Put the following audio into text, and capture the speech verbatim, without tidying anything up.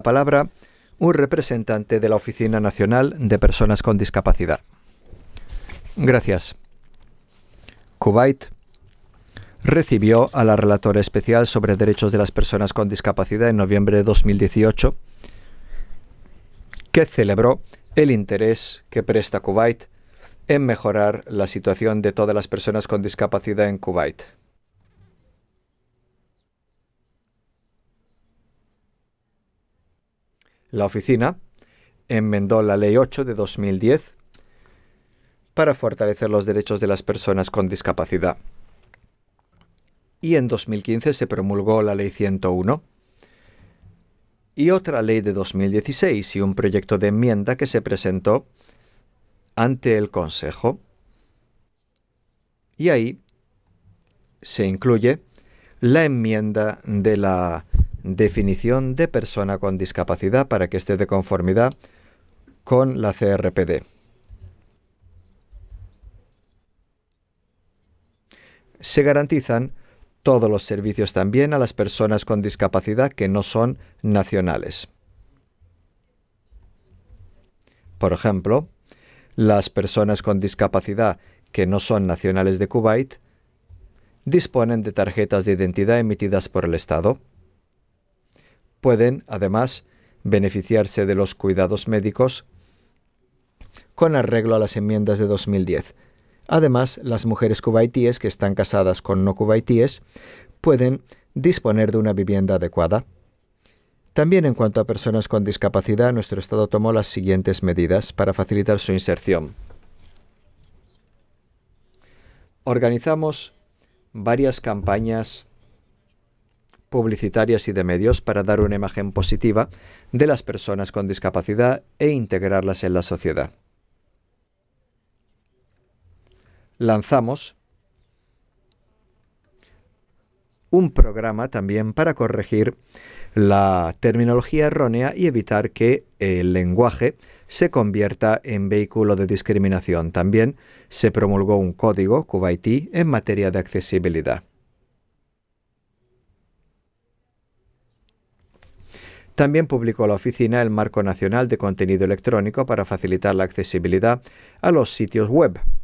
palabra un representante de la Oficina Nacional de Personas con Discapacidad. Gracias. Kuwait recibió a la relatora especial sobre derechos de las personas con discapacidad en noviembre de dos mil dieciocho, que celebró el interés que presta Kuwait en mejorar la situación de todas las personas con discapacidad en Kuwait. La oficina enmendó la Ley ocho de dos mil diez para fortalecer los derechos de las personas con discapacidad. Y en dos mil quince se promulgó la Ley ciento uno y otra ley de dos mil dieciséis y un proyecto de enmienda que se presentó ante el Consejo. Y ahí se incluye la enmienda de la definición de persona con discapacidad para que esté de conformidad con la C R P D. Se garantizan todos los servicios también a las personas con discapacidad que no son nacionales. Por ejemplo, las personas con discapacidad que no son nacionales de Kuwait disponen de tarjetas de identidad emitidas por el Estado. Pueden, además, beneficiarse de los cuidados médicos con arreglo a las enmiendas de dos mil diez. Además, las mujeres kuwaitíes que están casadas con no kuwaitíes pueden disponer de una vivienda adecuada. También en cuanto a personas con discapacidad, nuestro Estado tomó las siguientes medidas para facilitar su inserción. Organizamos varias campañas publicitarias y de medios para dar una imagen positiva de las personas con discapacidad e integrarlas en la sociedad. Lanzamos un programa también para corregir la terminología errónea y evitar que el lenguaje se convierta en vehículo de discriminación. También se promulgó un código kuwaití en materia de accesibilidad. También publicó la oficina el Marco Nacional de Contenido Electrónico para facilitar la accesibilidad a los sitios web.